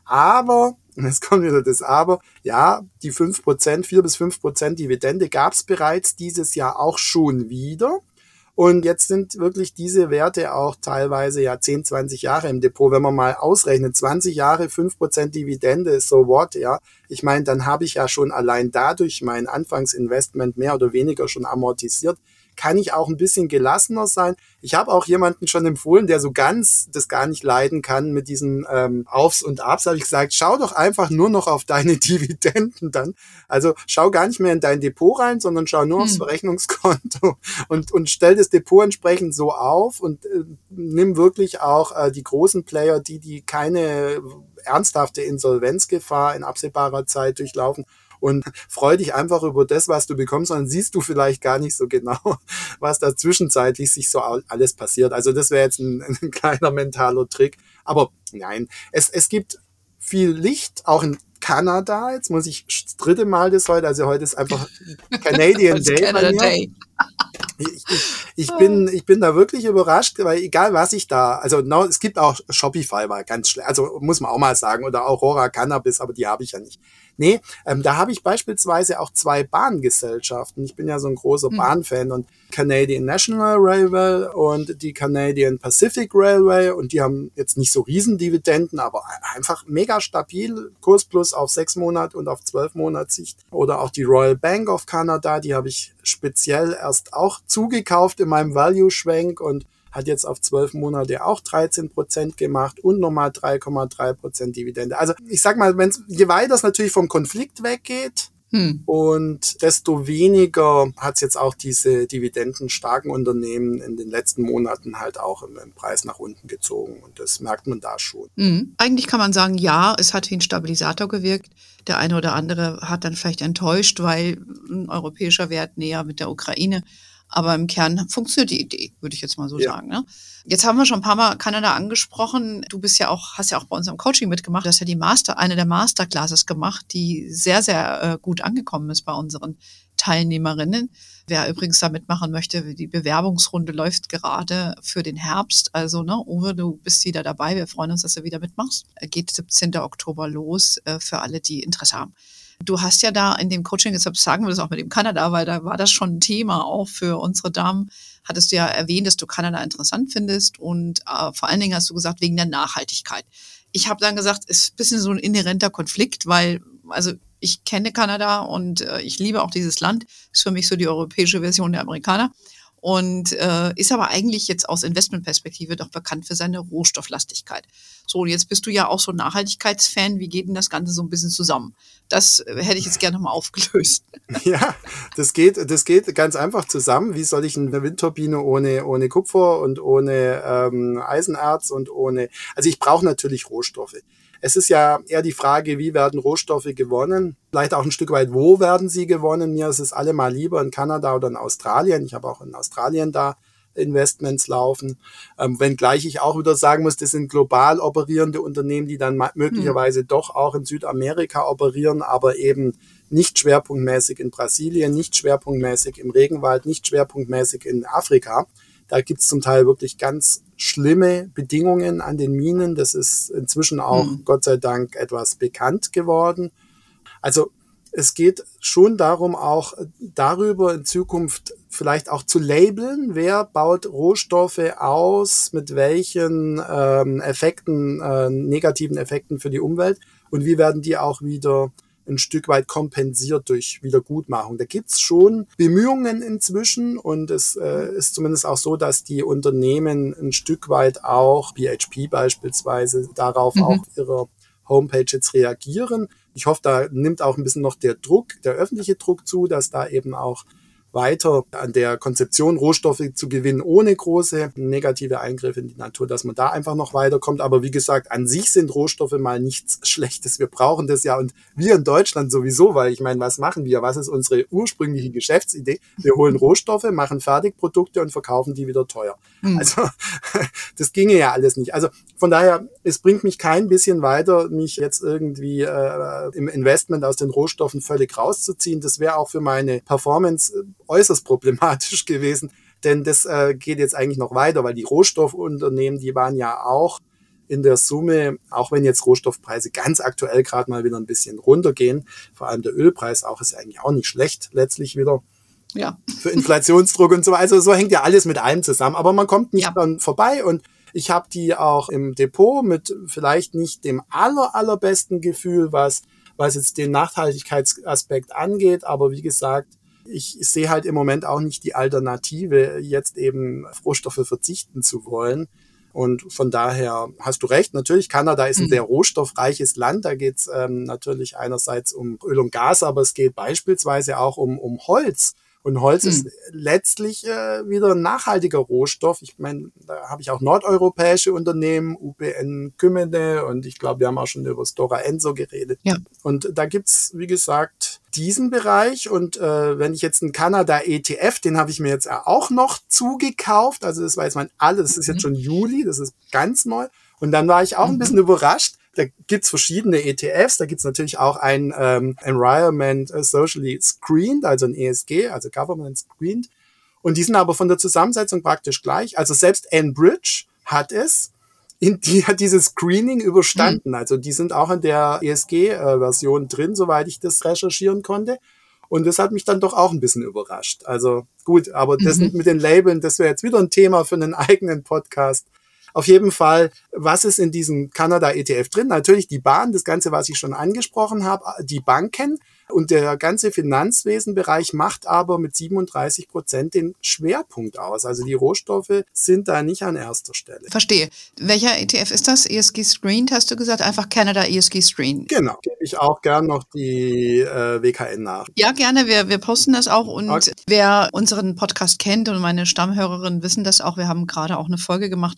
Aber, jetzt kommt wieder das Aber, ja, die fünf Prozent, vier bis fünf Prozent Dividende gab es bereits dieses Jahr auch schon wieder. Und jetzt sind wirklich diese Werte auch teilweise ja zehn, zwanzig Jahre im Depot. Wenn man mal ausrechnet, zwanzig Jahre, fünf Prozent Dividende, so what, ja. Ich meine, dann habe ich ja schon allein dadurch mein Anfangsinvestment mehr oder weniger schon amortisiert. Kann ich auch ein bisschen gelassener sein. Ich habe auch jemanden schon empfohlen, der so ganz das gar nicht leiden kann mit diesen ähm, Aufs und Abs. Habe ich gesagt, schau doch einfach nur noch auf deine Dividenden dann. Also schau gar nicht mehr in dein Depot rein, sondern schau nur hm. aufs Verrechnungskonto und, und stell das Depot entsprechend so auf und äh, nimm wirklich auch äh, die großen Player, die, die keine ernsthafte Insolvenzgefahr in absehbarer Zeit durchlaufen. Und freu dich einfach über das, was du bekommst, dann siehst du vielleicht gar nicht so genau, was da zwischenzeitlich sich so alles passiert. Also das wäre jetzt ein, ein kleiner mentaler Trick. Aber nein, es, es gibt viel Licht, auch in Kanada. Jetzt muss ich das dritte Mal das heute, also heute ist einfach Canadian Day. Canada Day. Ich, ich, ich, bin, ich bin da wirklich überrascht, weil egal was ich da, also no, es gibt auch Shopify, war ganz schlecht, also muss man auch mal sagen, oder Aurora Cannabis, aber die habe ich ja nicht. Nee, ähm, da habe ich beispielsweise auch zwei Bahngesellschaften. Ich bin ja so ein großer hm. Bahnfan und Canadian National Railway und die Canadian Pacific Railway und die haben jetzt nicht so Riesendividenden, aber einfach mega stabil, Kursplus auf sechs Monate und auf zwölf Monatssicht. Oder auch die Royal Bank of Canada, die habe ich speziell erst auch zugekauft in meinem Value-Schwenk und hat jetzt auf zwölf Monate auch dreizehn Prozent gemacht und nochmal drei Komma drei Prozent Dividende. Also ich sag mal, wenn's, je weiter es natürlich vom Konflikt weggeht, hm. und desto weniger hat es jetzt auch diese dividendenstarken Unternehmen in den letzten Monaten halt auch im, im Preis nach unten gezogen. Und das merkt man da schon. Mhm. Eigentlich kann man sagen, ja, es hat wie ein Stabilisator gewirkt. Der eine oder andere hat dann vielleicht enttäuscht, weil ein europäischer Wert näher mit der Ukraine Aber im Kern funktioniert die Idee, würde ich jetzt mal so ja. sagen. Ne? Jetzt haben wir schon ein paar Mal Kanada angesprochen. Du bist ja auch, hast ja auch bei unserem Coaching mitgemacht. Du hast ja die Master, eine der Masterclasses gemacht, die sehr, sehr äh, gut angekommen ist bei unseren Teilnehmerinnen. Wer übrigens da mitmachen möchte, die Bewerbungsrunde läuft gerade für den Herbst. Also, ne, Uwe, du bist wieder dabei. Wir freuen uns, dass du wieder mitmachst. Geht siebzehnten Oktober los äh, für alle, die Interesse haben. Du hast ja da in dem Coaching, deshalb sagen wir das auch mit dem Kanada, weil da war das schon ein Thema auch für unsere Damen, hattest du ja erwähnt, dass du Kanada interessant findest und äh, vor allen Dingen hast du gesagt, wegen der Nachhaltigkeit. Ich habe dann gesagt, es ist ein bisschen so ein inhärenter Konflikt, weil, also ich kenne Kanada und äh, ich liebe auch dieses Land, ist für mich so die europäische Version der Amerikaner. Und äh, ist aber eigentlich jetzt aus Investmentperspektive doch bekannt für seine Rohstofflastigkeit. So, und jetzt bist du ja auch so ein Nachhaltigkeitsfan. Wie geht denn das Ganze so ein bisschen zusammen? Das äh, hätte ich jetzt gerne nochmal aufgelöst. Ja, das geht, das geht ganz einfach zusammen. Wie soll ich eine Windturbine ohne, ohne Kupfer und ohne ähm, Eisenerz und ohne... Also ich brauche natürlich Rohstoffe. Es ist ja eher die Frage, wie werden Rohstoffe gewonnen? Vielleicht auch ein Stück weit, wo werden sie gewonnen? Mir ist es allemal lieber in Kanada oder in Australien. Ich habe auch in Australien da Investments laufen. Ähm, wenngleich ich auch wieder sagen muss, das sind global operierende Unternehmen, die dann möglicherweise mhm. doch auch in Südamerika operieren, aber eben nicht schwerpunktmäßig in Brasilien, nicht schwerpunktmäßig im Regenwald, nicht schwerpunktmäßig in Afrika. Da gibt's zum Teil wirklich ganz schlimme Bedingungen an den Minen. Das ist inzwischen auch, mhm. Gott sei Dank, etwas bekannt geworden. Also es geht schon darum, auch darüber in Zukunft vielleicht auch zu labeln, wer baut Rohstoffe aus, mit welchen ähm, Effekten, äh, negativen Effekten für die Umwelt und wie werden die auch wieder ein Stück weit kompensiert durch Wiedergutmachung. Da gibt's schon Bemühungen inzwischen und es äh, ist zumindest auch so, dass die Unternehmen ein Stück weit auch, B H P beispielsweise, darauf mhm. auch ihre Homepage jetzt reagieren. Ich hoffe, da nimmt auch ein bisschen noch der Druck, der öffentliche Druck zu, dass da eben auch weiter an der Konzeption, Rohstoffe zu gewinnen, ohne große negative Eingriffe in die Natur, dass man da einfach noch weiterkommt. Aber wie gesagt, an sich sind Rohstoffe mal nichts Schlechtes. Wir brauchen das ja und wir in Deutschland sowieso, weil ich meine, was machen wir? Was ist unsere ursprüngliche Geschäftsidee? Wir holen Rohstoffe, machen Fertigprodukte und verkaufen die wieder teuer. Mhm. Also das ginge ja alles nicht. Also von daher, es bringt mich kein bisschen weiter, mich jetzt irgendwie äh, im Investment aus den Rohstoffen völlig rauszuziehen. Das wäre auch für meine Performance äußerst problematisch gewesen, denn das äh, geht jetzt eigentlich noch weiter, weil die Rohstoffunternehmen, die waren ja auch in der Summe, auch wenn jetzt Rohstoffpreise ganz aktuell gerade mal wieder ein bisschen runtergehen, vor allem der Ölpreis auch, ist ja eigentlich auch nicht schlecht letztlich wieder. Ja. Für Inflationsdruck und so, also so hängt ja alles mit allem zusammen, aber man kommt nicht ja. dran vorbei und ich habe die auch im Depot mit vielleicht nicht dem aller, allerbesten Gefühl, was, was jetzt den Nachhaltigkeitsaspekt angeht, aber wie gesagt, ich sehe halt im Moment auch nicht die Alternative, jetzt eben auf Rohstoffe verzichten zu wollen. Und von daher hast du recht, natürlich, Kanada ist ein mhm. sehr rohstoffreiches Land. Da geht es ähm, natürlich einerseits um Öl und Gas, aber es geht beispielsweise auch um, um Holz. Und Holz mhm. ist letztlich äh, wieder ein nachhaltiger Rohstoff. Ich meine, da habe ich auch nordeuropäische Unternehmen, U P N Kymmene und ich glaube, wir haben auch schon über Stora Enso geredet. Ja. Und da gibt's, wie gesagt, diesen Bereich. Und äh, wenn ich jetzt einen Kanada-E T F, den habe ich mir jetzt auch noch zugekauft. Also das war jetzt mein alles, das ist jetzt schon Juli, das ist ganz neu. Und dann war ich auch ein bisschen überrascht. Da gibt's verschiedene E T Fs, da gibt's natürlich auch ein ähm, Environment Socially Screened, also ein E S G, also Government Screened. Und die sind aber von der Zusammensetzung praktisch gleich. Also selbst Enbridge hat es, in die hat dieses Screening überstanden. Mhm. Also die sind auch in der E S G-Version drin, soweit ich das recherchieren konnte. Und das hat mich dann doch auch ein bisschen überrascht. Also gut, aber das mhm. mit den Labeln, das wäre jetzt wieder ein Thema für einen eigenen Podcast. Auf jeden Fall, was ist in diesem Kanada-E T F drin? Natürlich die Bahn, das Ganze, was ich schon angesprochen habe, die Banken und der ganze Finanzwesenbereich macht aber mit siebenunddreißig Prozent den Schwerpunkt aus. Also die Rohstoffe sind da nicht an erster Stelle. Verstehe. Welcher E T F ist das? E S G Screened, hast du gesagt? Einfach Canada E S G Screened. Genau. Gebe ich auch gern noch die äh, W K N nach. Ja, gerne. Wir, wir posten das auch. Und okay. Wer unseren Podcast kennt und meine Stammhörerinnen wissen das auch, wir haben gerade auch eine Folge gemacht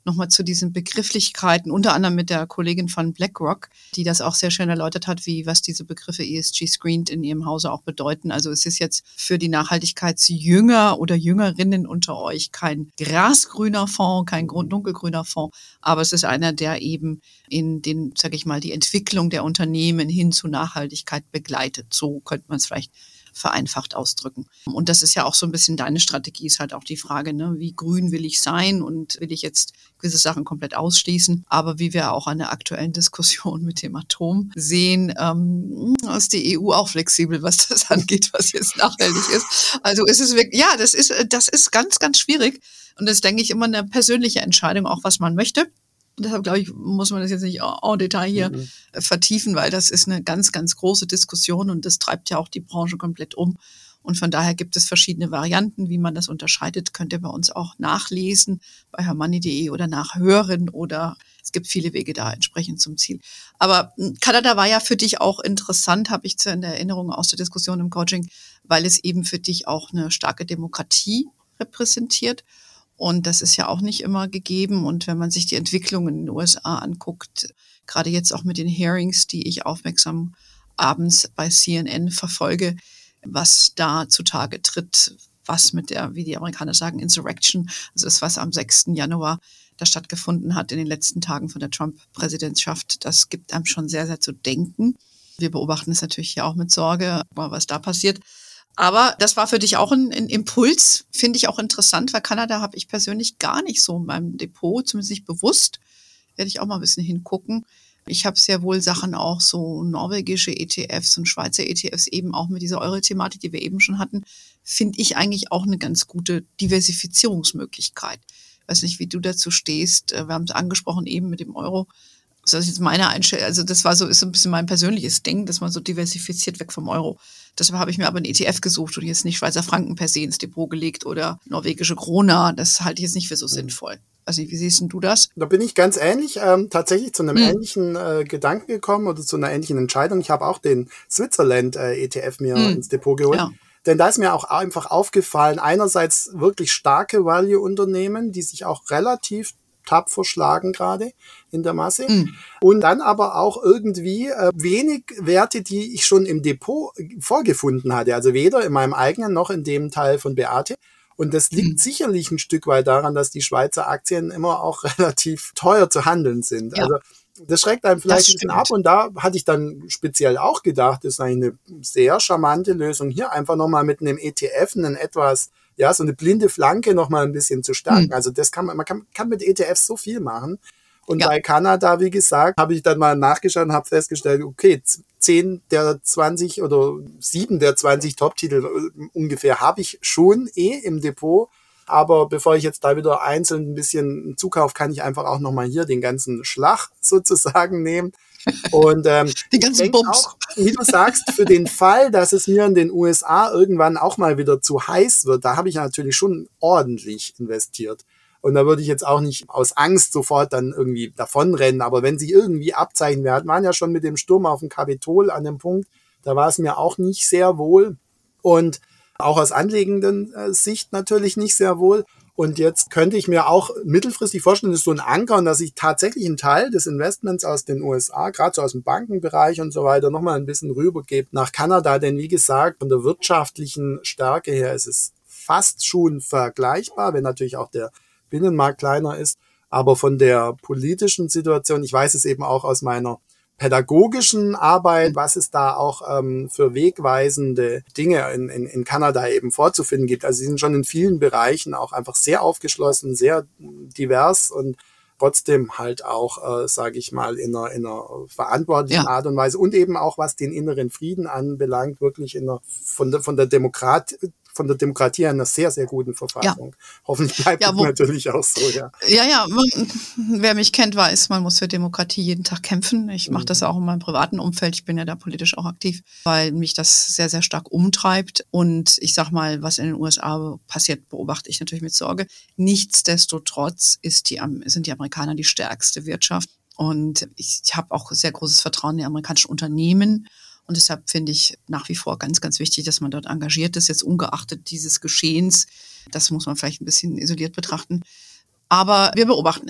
nochmal zu diesen Begrifflichkeiten, unter anderem mit der Kollegin von BlackRock, die das auch sehr schön erläutert hat, wie was diese Begriffe E S G-Screened in ihrem Hause auch bedeuten. Also es ist jetzt für die Nachhaltigkeitsjünger oder Jüngerinnen unter euch kein grasgrüner Fonds, kein dunkelgrüner Fonds, aber es ist einer, der eben in den, sage ich mal, die Entwicklung der Unternehmen hin zu Nachhaltigkeit begleitet. So könnte man es vielleicht vereinfacht ausdrücken. Und das ist ja auch so ein bisschen deine Strategie, ist halt auch die Frage, ne, wie grün will ich sein und will ich jetzt gewisse Sachen komplett ausschließen. Aber wie wir auch an der aktuellen Diskussion mit dem Atom sehen, ähm, ist die E U auch flexibel, was das angeht, was jetzt nachhaltig ist. Also ist es wirklich, ja, das ist, das ist ganz, ganz schwierig. Und das ist, denke ich, immer eine persönliche Entscheidung, auch was man möchte. Und deshalb, glaube ich, muss man das jetzt nicht en Detail hier mhm. vertiefen, weil das ist eine ganz, ganz große Diskussion und das treibt ja auch die Branche komplett um. Und von daher gibt es verschiedene Varianten, wie man das unterscheidet. Könnt ihr bei uns auch nachlesen bei hermoney punkt de oder nachhören oder es gibt viele Wege da entsprechend zum Ziel. Aber Kanada war ja für dich auch interessant, habe ich in der Erinnerung aus der Diskussion im Coaching, weil es eben für dich auch eine starke Demokratie repräsentiert. Und das ist ja auch nicht immer gegeben. Und wenn man sich die Entwicklung in den U S A anguckt, gerade jetzt auch mit den Hearings, die ich aufmerksam abends bei C N N verfolge, was da zutage tritt, was mit der, wie die Amerikaner sagen, Insurrection, also das, was am sechsten Januar da stattgefunden hat in den letzten Tagen von der Trump-Präsidentschaft, das gibt einem schon sehr, sehr zu denken. Wir beobachten es natürlich hier auch mit Sorge, was da passiert. Aber das war für dich auch ein, ein Impuls, finde ich auch interessant, weil Kanada habe ich persönlich gar nicht so in meinem Depot, zumindest nicht bewusst. Werde ich auch mal ein bisschen hingucken. Ich habe sehr wohl Sachen auch so norwegische E T Fs und Schweizer E T Fs eben auch mit dieser Euro-Thematik, die wir eben schon hatten, finde ich eigentlich auch eine ganz gute Diversifizierungsmöglichkeit. Ich weiß nicht, wie du dazu stehst. Wir haben es angesprochen eben mit dem Euro. Das ist jetzt meine Einstellung, also das war so, ist so ein bisschen mein persönliches Ding, dass man so diversifiziert weg vom Euro. Deshalb habe ich mir aber einen E T F gesucht und jetzt nicht Schweizer Franken per se ins Depot gelegt oder norwegische Krone. Das halte ich jetzt nicht für so sinnvoll. Also wie siehst denn du das? Da bin ich ganz ähnlich, ähm, tatsächlich zu einem hm. ähnlichen äh, Gedanken gekommen oder zu einer ähnlichen Entscheidung. Ich habe auch den Switzerland äh, E T F mir hm. ins Depot geholt. Ja. Denn da ist mir auch einfach aufgefallen, einerseits wirklich starke Value-Unternehmen, die sich auch relativ tapfer schlagen gerade in der Masse. Mm. Und dann aber auch irgendwie äh, wenig Werte, die ich schon im Depot vorgefunden hatte. Also weder in meinem eigenen noch in dem Teil von Beate. Und das liegt mm. sicherlich ein Stück weit daran, dass die Schweizer Aktien immer auch relativ teuer zu handeln sind. Ja. Also das schreckt einem vielleicht ein bisschen ab. Und da hatte ich dann speziell auch gedacht, das ist eigentlich eine sehr charmante Lösung, hier einfach nochmal mit einem E T F einen etwas, ja, so eine blinde Flanke nochmal ein bisschen zu stärken. Hm. Also das kann man, man kann, kann mit E T Fs so viel machen. Und ja. bei Kanada, wie gesagt, habe ich dann mal nachgeschaut und habe festgestellt, okay, zehn der zwanzig oder sieben der zwanzig Top-Titel ungefähr habe ich schon eh im Depot. Aber bevor ich jetzt da wieder einzeln ein bisschen zukaufe, kann ich einfach auch nochmal hier den ganzen Schlag sozusagen nehmen. Und ähm, die ganzen Bums. Auch, wie du sagst, für den Fall, dass es mir in den U S A irgendwann auch mal wieder zu heiß wird, da habe ich natürlich schon ordentlich investiert. Und da würde ich jetzt auch nicht aus Angst sofort dann irgendwie davonrennen. Aber wenn sie irgendwie abzeichnen, wir waren ja schon mit dem Sturm auf dem Kapitol an dem Punkt, da war es mir auch nicht sehr wohl. Und auch aus anlegenden äh, Sicht natürlich nicht sehr wohl. Und jetzt könnte ich mir auch mittelfristig vorstellen, das ist so ein Anker, und dass ich tatsächlich einen Teil des Investments aus den U S A, gerade so aus dem Bankenbereich und so weiter, nochmal ein bisschen rübergebe nach Kanada. Denn wie gesagt, von der wirtschaftlichen Stärke her ist es fast schon vergleichbar, wenn natürlich auch der Binnenmarkt kleiner ist. Aber von der politischen Situation, ich weiß es eben auch aus meiner pädagogischen Arbeit, was es da auch ähm, für wegweisende Dinge in, in, in Kanada eben vorzufinden gibt. Also sie sind schon in vielen Bereichen auch einfach sehr aufgeschlossen, sehr divers und trotzdem halt auch, äh, sage ich mal, in einer, in einer verantwortlichen ja. Art und Weise und eben auch, was den inneren Frieden anbelangt, wirklich in einer, von der, von der Demokrat von der Demokratie in einer sehr, sehr guten Verfassung. Ja. Hoffentlich bleibt ja, wo, das natürlich auch so, ja. Ja, ja, man, wer mich kennt, weiß, man muss für Demokratie jeden Tag kämpfen. Ich mache das auch in meinem privaten Umfeld. Ich bin ja da politisch auch aktiv, weil mich das sehr, sehr stark umtreibt. Und ich sag mal, was in den U S A passiert, beobachte ich natürlich mit Sorge. Nichtsdestotrotz ist die, sind die Amerikaner die stärkste Wirtschaft. Und ich, ich habe auch sehr großes Vertrauen in die amerikanischen Unternehmen. Und deshalb finde ich nach wie vor ganz, ganz wichtig, dass man dort engagiert ist, jetzt ungeachtet dieses Geschehens. Das muss man vielleicht ein bisschen isoliert betrachten. Aber wir beobachten es.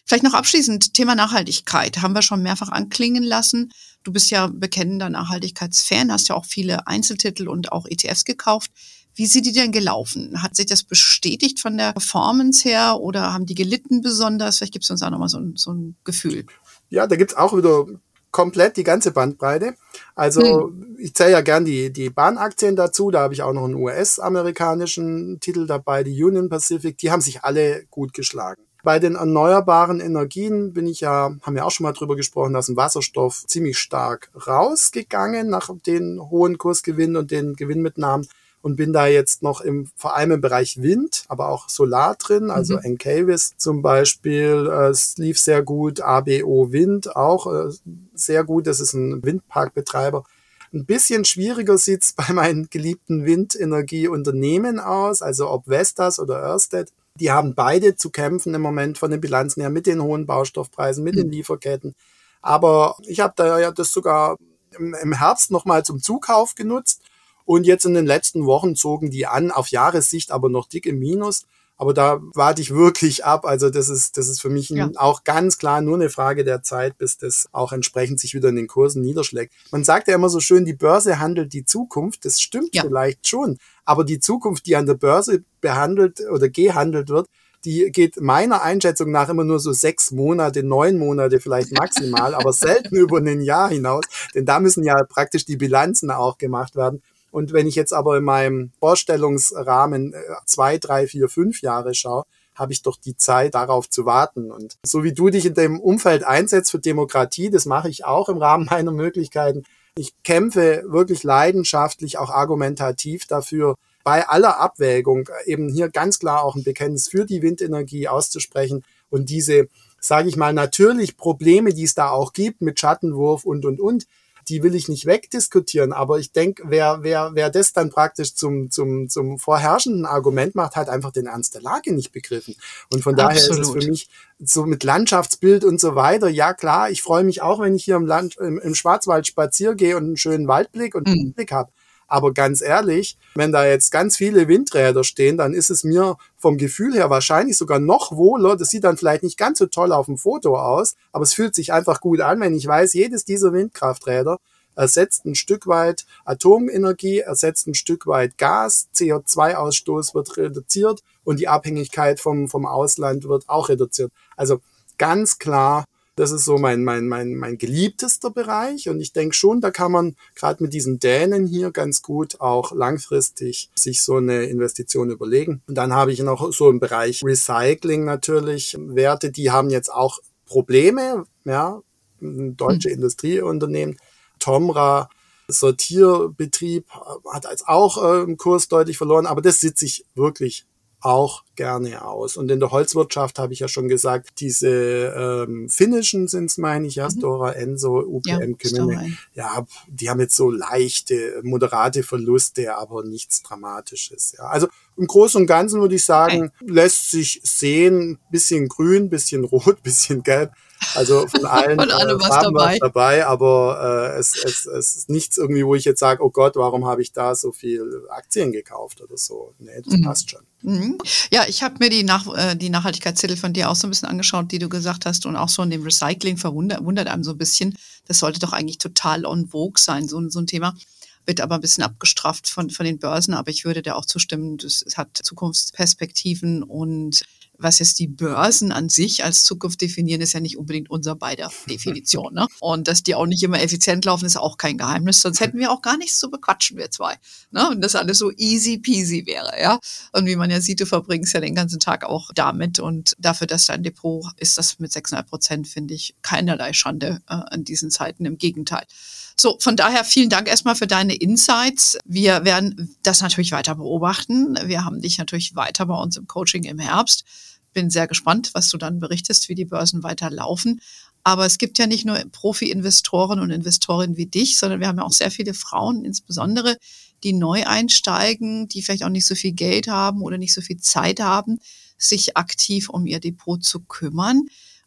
Vielleicht noch abschließend, Thema Nachhaltigkeit, haben wir schon mehrfach anklingen lassen. Du bist ja bekennender Nachhaltigkeitsfan, hast ja auch viele Einzeltitel und auch E T Fs gekauft. Wie sind die denn gelaufen? Hat sich das bestätigt von der Performance her oder haben die gelitten besonders? Vielleicht gibst du uns auch nochmal so ein, so ein Gefühl. Ja, da gibt's auch wieder komplett die ganze Bandbreite. Also hm. ich zähle ja gern die, die Bahnaktien dazu. Da habe ich auch noch einen U S-amerikanischen Titel dabei, die Union Pacific. Die haben sich alle gut geschlagen. Bei den erneuerbaren Energien bin ich ja, haben wir auch schon mal drüber gesprochen, dass ein Wasserstoff ziemlich stark rausgegangen nach den hohen Kursgewinnen und den Gewinnmitnahmen und bin da jetzt noch im, vor allem im Bereich Wind, aber auch Solar drin, also mhm. Encavis zum Beispiel, äh, es lief sehr gut, A B O Wind auch äh, sehr gut, das ist ein Windparkbetreiber. Ein bisschen schwieriger sieht's bei meinen geliebten Windenergieunternehmen aus, also ob Vestas oder Ørsted. Die haben beide zu kämpfen im Moment von den Bilanzen her mit den hohen Baustoffpreisen, mit mhm. den Lieferketten. Aber ich habe da ja das sogar im, im Herbst nochmal zum Zukauf genutzt. Und jetzt in den letzten Wochen zogen die an, auf Jahressicht aber noch dick im Minus. Aber da warte ich wirklich ab. Also das ist, das ist für mich ja. auch ganz klar nur eine Frage der Zeit, bis das auch entsprechend sich wieder in den Kursen niederschlägt. Man sagt ja immer so schön, die Börse handelt die Zukunft. Das stimmt ja. vielleicht schon. Aber die Zukunft, die an der Börse behandelt oder gehandelt wird, die geht meiner Einschätzung nach immer nur so sechs Monate, neun Monate vielleicht maximal, aber selten über ein Jahr hinaus. Denn da müssen ja praktisch die Bilanzen auch gemacht werden. Und wenn ich jetzt aber in meinem Vorstellungsrahmen zwei, drei, vier, fünf Jahre schaue, habe ich doch die Zeit, darauf zu warten. Und so wie du dich in dem Umfeld einsetzt für Demokratie, das mache ich auch im Rahmen meiner Möglichkeiten. Ich kämpfe wirklich leidenschaftlich, auch argumentativ dafür, bei aller Abwägung eben hier ganz klar auch ein Bekenntnis für die Windenergie auszusprechen und diese, sage ich mal, natürlich Probleme, die es da auch gibt mit Schattenwurf und, und, und, die will ich nicht wegdiskutieren, aber ich denke, wer, wer, wer das dann praktisch zum, zum, zum vorherrschenden Argument macht, hat einfach den Ernst der Lage nicht begriffen. Und von daher Absolut. Ist es für mich so mit Landschaftsbild und so weiter, ja klar, ich freue mich auch, wenn ich hier im Land, im, im Schwarzwald spazieren gehe und einen schönen Waldblick und einen mhm. Blick habe. Aber ganz ehrlich, wenn da jetzt ganz viele Windräder stehen, dann ist es mir vom Gefühl her wahrscheinlich sogar noch wohler. Das sieht dann vielleicht nicht ganz so toll auf dem Foto aus, aber es fühlt sich einfach gut an, wenn ich weiß, jedes dieser Windkrafträder ersetzt ein Stück weit Atomenergie, ersetzt ein Stück weit Gas, C O zwei Ausstoß wird reduziert und die Abhängigkeit vom, vom Ausland wird auch reduziert. Also ganz klar, das ist so mein, mein, mein, mein geliebtester Bereich und ich denke schon, da kann man gerade mit diesen Dänen hier ganz gut auch langfristig sich so eine Investition überlegen. Und dann habe ich noch so im Bereich Recycling natürlich Werte, die haben jetzt auch Probleme, ja, deutsche mhm. Industrieunternehmen. Tomra, Sortierbetrieb, hat als auch äh, im Kurs deutlich verloren, aber das sitze ich wirklich auch gerne aus. Und in der Holzwirtschaft habe ich ja schon gesagt, diese ähm, finnischen sind es, meine ich, ja, mhm. Stora Enso, U P M, ja, Kymmene, ja, die haben jetzt so leichte, moderate Verluste, aber nichts Dramatisches. Ja. Also im Großen und Ganzen würde ich sagen, okay. lässt sich sehen, bisschen grün, bisschen rot, bisschen gelb. Also von allen von allem äh, was Farben dabei. was dabei, aber äh, es, es, es ist nichts irgendwie, wo ich jetzt sage, oh Gott, warum habe ich da so viel Aktien gekauft oder so. Nee, das mhm. passt schon. Mhm. Ja, ich habe mir die, Nach- äh, die Nachhaltigkeitszettel von dir auch so ein bisschen angeschaut, die du gesagt hast und auch so in dem Recycling verwundert wundert einem so ein bisschen. Das sollte doch eigentlich total on vogue sein, so, so ein Thema. Wird aber ein bisschen abgestraft von, von den Börsen, aber ich würde dir auch zustimmen, das hat Zukunftsperspektiven und was jetzt die Börsen an sich als Zukunft definieren, ist ja nicht unbedingt unser beider Definition. Ne? Und dass die auch nicht immer effizient laufen, ist auch kein Geheimnis. Sonst hätten wir auch gar nichts zu bequatschen, wir zwei. Ne? Und das alles so easy peasy wäre. Ja. Und wie man ja sieht, du verbringst ja den ganzen Tag auch damit. Und dafür, dass dein Depot ist, das mit sechs Komma fünf Prozent, finde ich keinerlei Schande äh, in diesen Zeiten. Im Gegenteil. So, von daher vielen Dank erstmal für deine Insights. Wir werden das natürlich weiter beobachten. Wir haben dich natürlich weiter bei uns im Coaching im Herbst. Bin sehr gespannt, was du dann berichtest, wie die Börsen weiter laufen. Aber es gibt ja nicht nur Profi-Investoren und Investorinnen wie dich, sondern wir haben ja auch sehr viele Frauen, insbesondere, die neu einsteigen, die vielleicht auch nicht so viel Geld haben oder nicht so viel Zeit haben, sich aktiv um ihr Depot zu kümmern.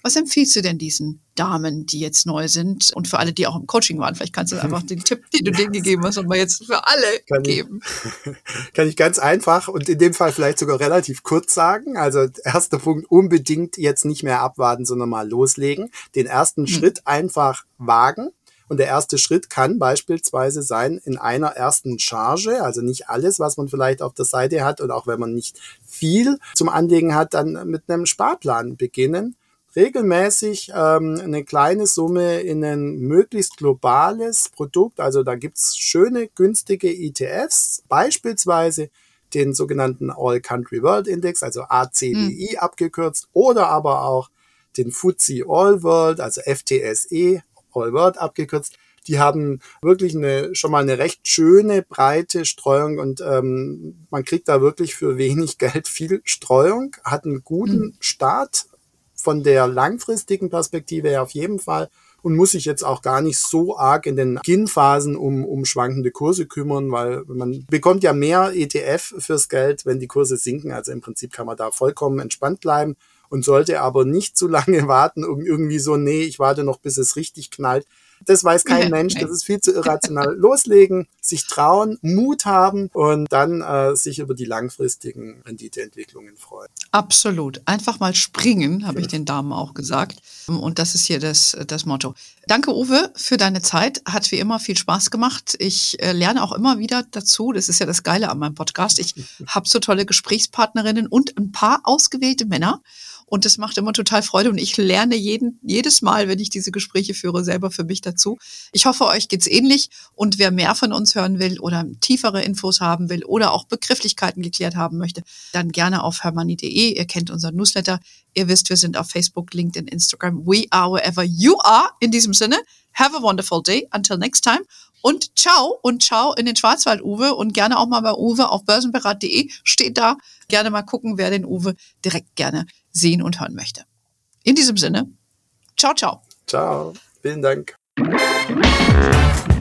Was empfiehlst du denn diesen Damen, die jetzt neu sind und für alle, die auch im Coaching waren? Vielleicht kannst du einfach den Tipp, den du denen gegeben hast, nochmal jetzt für alle kann geben. Ich, kann ich ganz einfach und in dem Fall vielleicht sogar relativ kurz sagen. Also erster Punkt, unbedingt jetzt nicht mehr abwarten, sondern mal loslegen. Den ersten hm. Schritt einfach wagen. Und der erste Schritt kann beispielsweise sein, in einer ersten Charge, also nicht alles, was man vielleicht auf der Seite hat und auch wenn man nicht viel zum Anlegen hat, dann mit einem Sparplan beginnen. Regelmäßig ähm, eine kleine Summe in ein möglichst globales Produkt, also da gibt's schöne, günstige E T Fs, beispielsweise den sogenannten All Country World Index, also A C W I hm. abgekürzt, oder aber auch den F T S E All World, also F T S E, All World abgekürzt. Die haben wirklich eine schon mal eine recht schöne, breite Streuung und ähm, man kriegt da wirklich für wenig Geld viel Streuung, hat einen guten hm. Start von der langfristigen Perspektive her auf jeden Fall und muss sich jetzt auch gar nicht so arg in den Beginnphasen um, um schwankende Kurse kümmern, weil man bekommt ja mehr E T F fürs Geld, wenn die Kurse sinken. Also im Prinzip kann man da vollkommen entspannt bleiben und sollte aber nicht zu lange warten, um irgendwie so, nee, ich warte noch, bis es richtig knallt. Das weiß kein Mensch, das ist viel zu irrational. Loslegen, sich trauen, Mut haben und dann äh, sich über die langfristigen Renditeentwicklungen freuen. Absolut. Einfach mal springen, habe ich den Damen auch gesagt. Und das ist hier das, das Motto. Danke, Uwe, für deine Zeit. Hat wie immer viel Spaß gemacht. Ich äh, lerne auch immer wieder dazu. Das ist ja das Geile an meinem Podcast. Ich habe so tolle Gesprächspartnerinnen und ein paar ausgewählte Männer. Und das macht immer total Freude und ich lerne jeden, jedes Mal, wenn ich diese Gespräche führe, selber für mich dazu. Ich hoffe, euch geht's ähnlich und wer mehr von uns hören will oder tiefere Infos haben will oder auch Begrifflichkeiten geklärt haben möchte, dann gerne auf hermoney punkt de. Ihr kennt unseren Newsletter. Ihr wisst, wir sind auf Facebook, LinkedIn, Instagram. We are wherever you are. In diesem Sinne, have a wonderful day. Until next time. Und ciao und ciao in den Schwarzwald, Uwe. Und gerne auch mal bei Uwe auf börsenberat punkt de steht da. Gerne mal gucken, wer den Uwe direkt gerne sehen und hören möchte. In diesem Sinne, ciao, ciao. Ciao, vielen Dank.